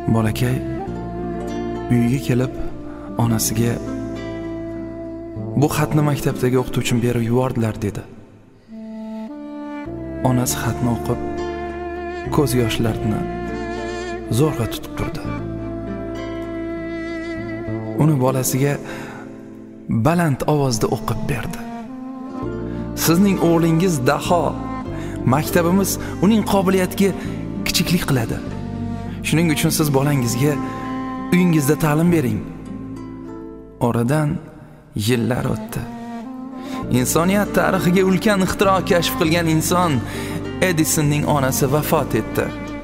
Bolakay uyiga kelib onasiga bu xatni maktabdagi o'qituvchim berib yubordilar dedi. Onasi xatni o'qib, ko'z yoshlarini zo'rg'a tutib turdi. Uni bolasiga baland ovozda o'qib berdi. Sizning o'g'lingiz daho. Maktabimiz uning qobiliyatiga kichiklik qiladi. Shuning uchun siz bolangizga uyingizda ta'lim bering. Oradan yillar o'tdi. Insoniyat tarixiga ulkan ixtiro kashf qilgan inson Edisonning onasi vafot etdi.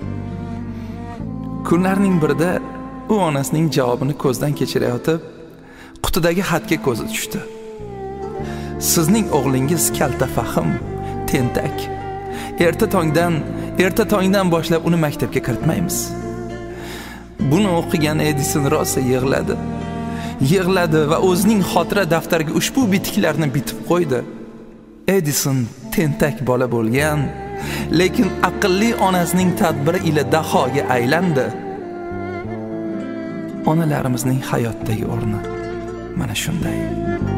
Kunlarning birida u onasining javobini ko'zdan kechirayotib, qutidagi xatga ko'zi tushdi. Sizning o'g'lingiz kalta fahm, tentak. Erta tongdan boshlab uni maktabga kiritmaymiz. Buni o'qigan Edison rosa yig'ladi va o'zining xotira daftariga ushbu bitiklarni bitib qo'ydi. Edison tentak bola bo'lgan, lekin aqlli onasining tadbiri ila dahoga aylandi. Onalarimizning hayotdagi o'rni mana shunday.